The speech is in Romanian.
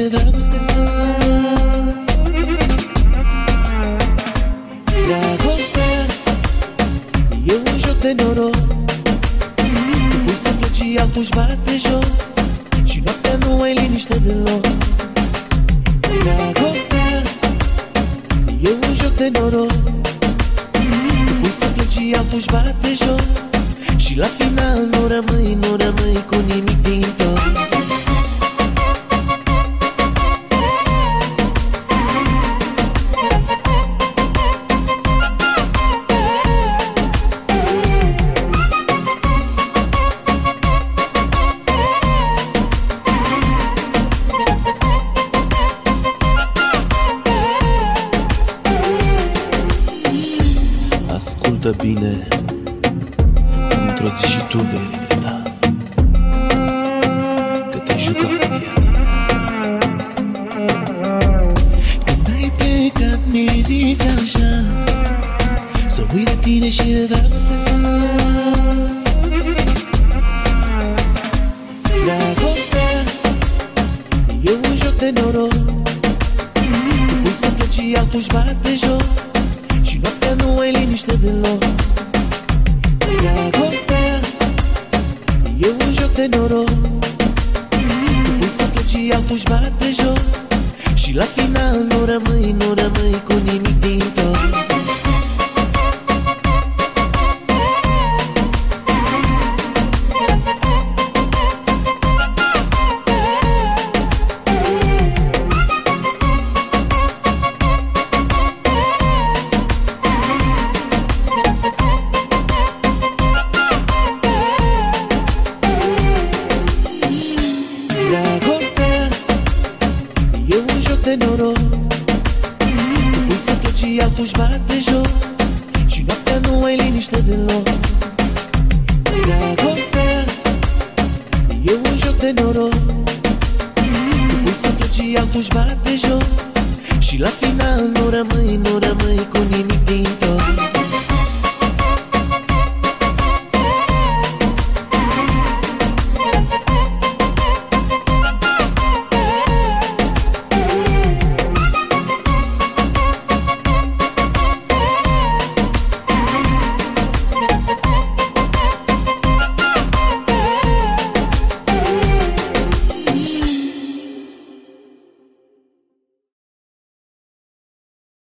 de dragoste ta. Dragostea e un joc de noroc. Tu pui să pleci și altul-și bate joc și noaptea nu ai liniște deloc. Dragostea e un joc de noroc. Tu pui să pleci și altul-și bate joc și la final nu rămâi cu nimic din tot. Ascultă bine, într-o zi și tu vei regreta că te-ai jucat cu viața mea. Când ai plecat mi-ai zis așa, să uit de tine și de dragostea ta. Dragostea e un joc de noroc. Tu pui să pleci și altul-și bate joc și noaptea nu ai liniște deloc. Dragostea e un joc de noroc. Tu pui să pleci și altul-și bate joc și la final nu rămâi cu nimic din tot. Dragostea e un joc de noroc. Tu pui să pleci și altul-și bate joc și noaptea nu ai liniște deloc. Dragostea e un joc de noroc. Tu pui să pleci și altul-și bate joc și la final nu rămâi cu nimic din tot.